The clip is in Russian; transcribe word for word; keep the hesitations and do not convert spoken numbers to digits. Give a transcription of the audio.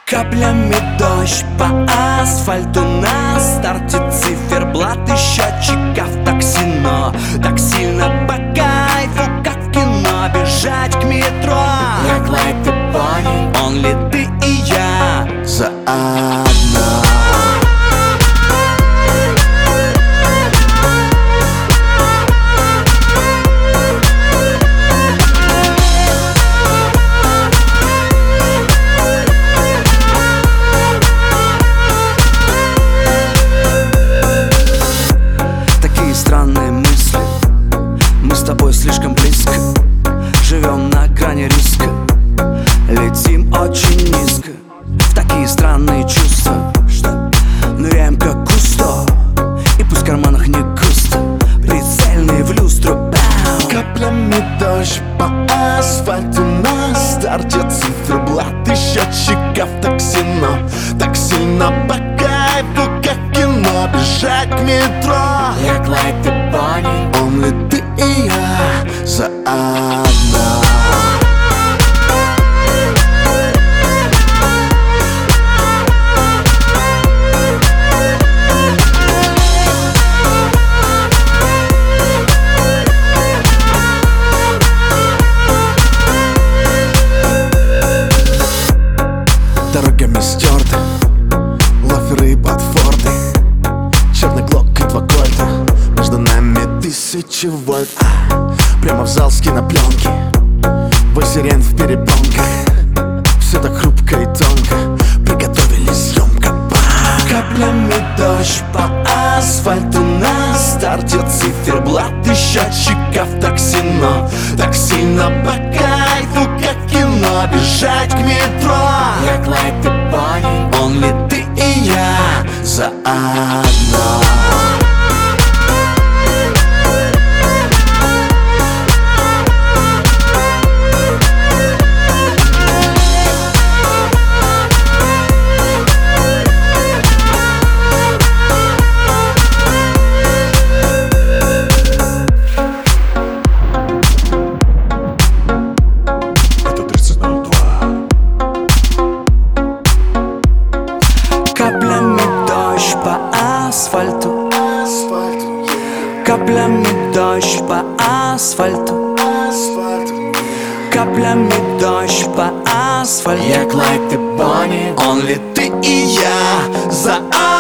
Каплями дождь по асфальту, на старте циферблат и счетчиков такси. Но так сильно по кайфу, как в кино, бежать к метро. Black like the bunny, Only ты и я заодно. Странные мысли, мы с тобой слишком близко, живем на грани риска, летим очень низко. В такие странные чувства, что ныряем как Кусто, и пусть в карманах не густо, прицельные в люстру. Бау! Каплями дождь по асфальту, на старте циферблат и счетчиков такси. Но так сильно по кайфу, как кино, бежать к метро. black like the bunny, Only ты и я заодно. Дорогами стерты лаферы и ботфорды, черный глок и два кольта, между нами тысячи вольт. а, Прямо в зал с кинопленки, бой сирен в перепонках. Все так хрупко и тонко, приготовились съемка. Каплями дождь по асфальту, на старте циферблат и счетчиков такси. Но так сильно по кайфу, как кино, бежать к метро. black like the bunny, Only ты и я заодно. Каплями дождь по асфальту, каплями дождь по асфальту, каплями дождь по асфальту. black like the bunny. Only ты и я заодно.